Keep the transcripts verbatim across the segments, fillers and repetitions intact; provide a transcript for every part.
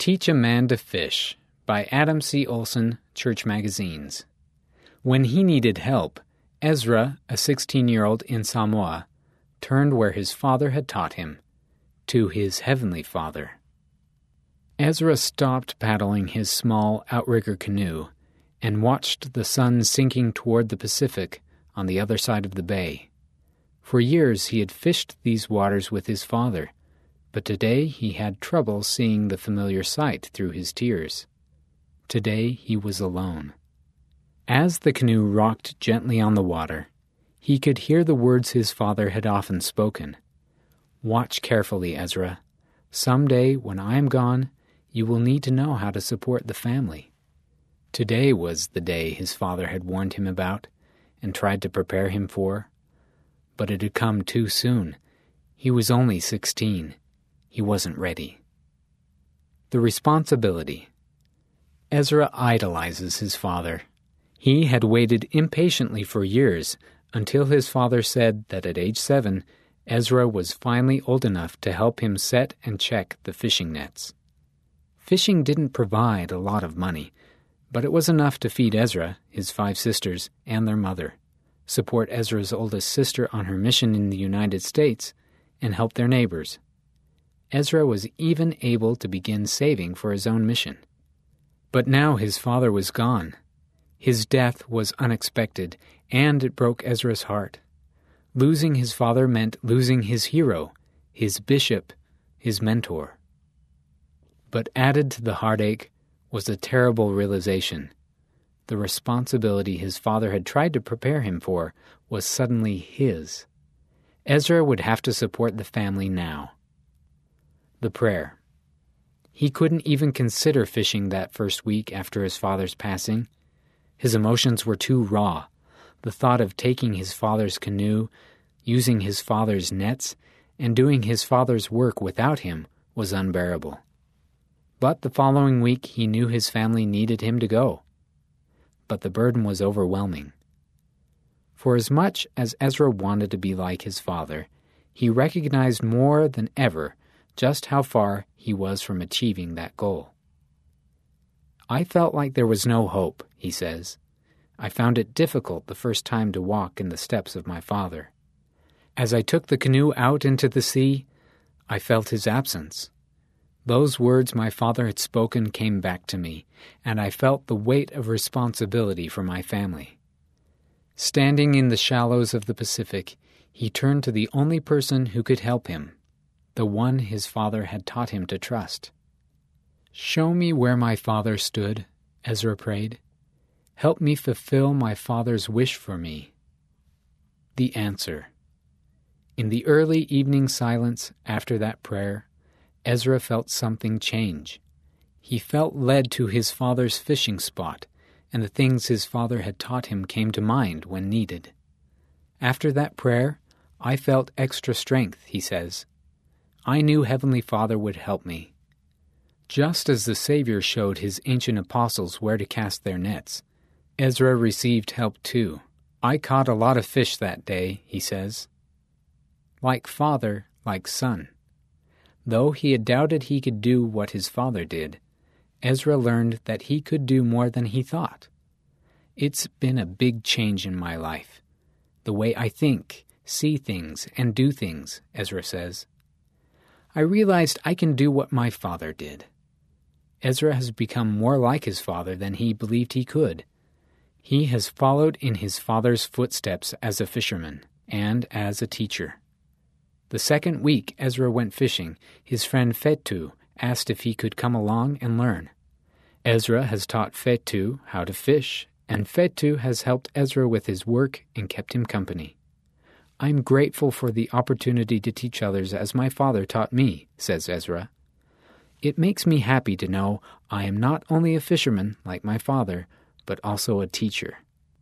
Teach a Man to Fish by Adam C. Olson, Church Magazines. When he needed help, Ezra, a sixteen-year-old in Samoa, turned where his father had taught him, to his heavenly Father. Ezra stopped paddling his small outrigger canoe and watched the sun sinking toward the Pacific on the other side of the bay. For years he had fished these waters with his father, but today he had trouble seeing the familiar sight through his tears. Today he was alone. As the canoe rocked gently on the water, he could hear the words his father had often spoken. "Watch carefully, Ezra. Someday, when I am gone, you will need to know how to support the family." Today was the day his father had warned him about and tried to prepare him for. But it had come too soon. He was only sixteen. He wasn't ready. The responsibility. Ezra idolizes his father. He had waited impatiently for years until his father said that at age seven, Ezra was finally old enough to help him set and check the fishing nets. Fishing didn't provide a lot of money, but it was enough to feed Ezra, his five sisters, and their mother, support Ezra's oldest sister on her mission in the United States, and help their neighbors. Ezra was even able to begin saving for his own mission. But now his father was gone. His death was unexpected, and it broke Ezra's heart. Losing his father meant losing his hero, his bishop, his mentor. But added to the heartache was a terrible realization. The responsibility his father had tried to prepare him for was suddenly his. Ezra would have to support the family now. The prayer. He couldn't even consider fishing that first week after his father's passing. His emotions were too raw. The thought of taking his father's canoe, using his father's nets, and doing his father's work without him was unbearable. But the following week he knew his family needed him to go. But the burden was overwhelming. For as much as Ezra wanted to be like his father, he recognized more than ever just how far he was from achieving that goal. "I felt like there was no hope," he says. "I found it difficult the first time to walk in the steps of my father. As I took the canoe out into the sea, I felt his absence. Those words my father had spoken came back to me, and I felt the weight of responsibility for my family." Standing in the shallows of the Pacific, he turned to the only person who could help him, the one his father had taught him to trust. "Show me where my father stood," Ezra prayed. "Help me fulfill my father's wish for me." The answer. In the early evening silence after that prayer, Ezra felt something change. He felt led to his father's fishing spot, and the things his father had taught him came to mind when needed. "After that prayer, I felt extra strength," he says. "I knew Heavenly Father would help me. Just as the Savior showed his ancient apostles where to cast their nets, Ezra received help too. I caught a lot of fish that day," he says. Like father, like son. Though he had doubted he could do what his father did, Ezra learned that he could do more than he thought. "It's been a big change in my life, the way I think, see things, and do things," Ezra says. "I realized I can do what my father did." Ezra has become more like his father than he believed he could. He has followed in his father's footsteps as a fisherman and as a teacher. The second week Ezra went fishing, his friend Fetu asked if he could come along and learn. Ezra has taught Fetu how to fish, and Fetu has helped Ezra with his work and kept him company. "I'm grateful for the opportunity to teach others as my father taught me," says Ezra. "It makes me happy to know I am not only a fisherman like my father, but also a teacher."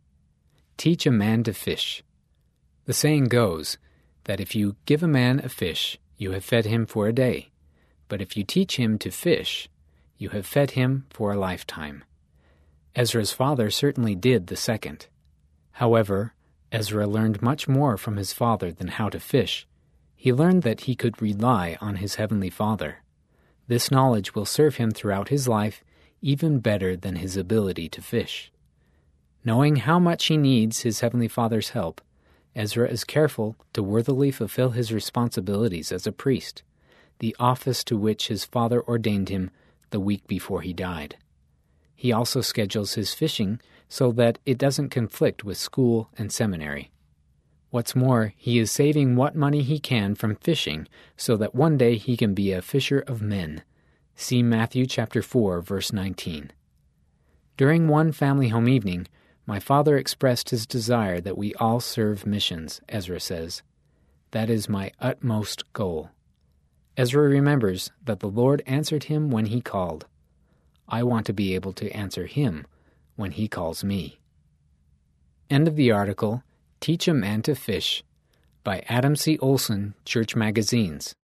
Teach a man to fish. The saying goes that if you give a man a fish, you have fed him for a day, but if you teach him to fish, you have fed him for a lifetime. Ezra's father certainly did the second. However, Ezra learned much more from his father than how to fish. He learned that he could rely on his heavenly Father. This knowledge will serve him throughout his life even better than his ability to fish. Knowing how much he needs his Heavenly Father's help, Ezra is careful to worthily fulfill his responsibilities as a priest, the office to which his father ordained him the week before he died. He also schedules his fishing so that it doesn't conflict with school and seminary. What's more, he is saving what money he can from fishing so that one day he can be a fisher of men. See Matthew chapter four, verse nineteen. During one family home evening, my father expressed his desire that we all serve missions, Ezra says. That is my utmost goal. Ezra remembers that the Lord answered him when he called. I want to be able to answer him when he calls me. End of the article, Teach a Man to Fish, by Adam C. Olson, Church Magazines.